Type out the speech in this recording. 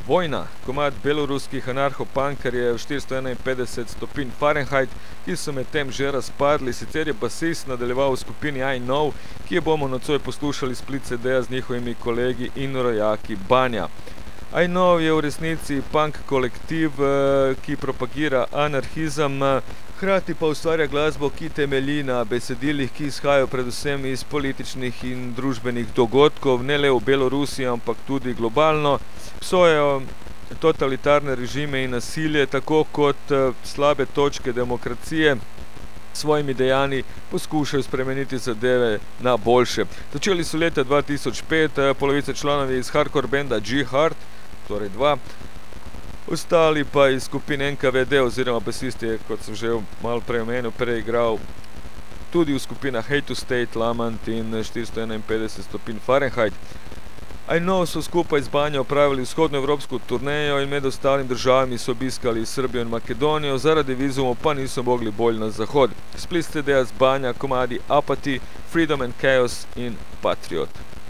Vojna, komad beloruskih anarcho-punkerjev 451 stopinj Fahrenheit, ki so med tem že razpadli, sicer je basist nadaljeval v skupini I Know, ki je bomo nocoj poslušali split CD-ja z njihovimi kolegi in rojaki Banja. I Know je v resnici punk kolektiv, ki propagira anarhizem, hkrati pa ustvarja glasbo, ki temelji na besedilih, ki izhajajo predvsem iz političnih in družbenih dogodkov, ne le v Belorusiji, ampak tudi globalno. Psojejo totalitarne režime in nasilje, tako kot slabe točke demokracije, svojimi dejanji poskušajo spremeniti zadeve na boljše. Začeli so leta 2005, polovica članov je iz hardcore benda Jihad, torej 2, ostali pa iz skupine NKVD oziroma basist je, kot sem že malo prej omenil, preigral tudi v skupinah Hate to State, Lament in 451 stopinj Fahrenheit. I Know so skupaj z Banjo opravili vzhodnoevropsko turnejo in med ostalim državami so obiskali Srbijo in Makedonijo, zaradi vizumov pa niso mogli bolj na zahod. Split CD-ja z Banja, komadi Apathy, Freedom and Chaos in Patriot.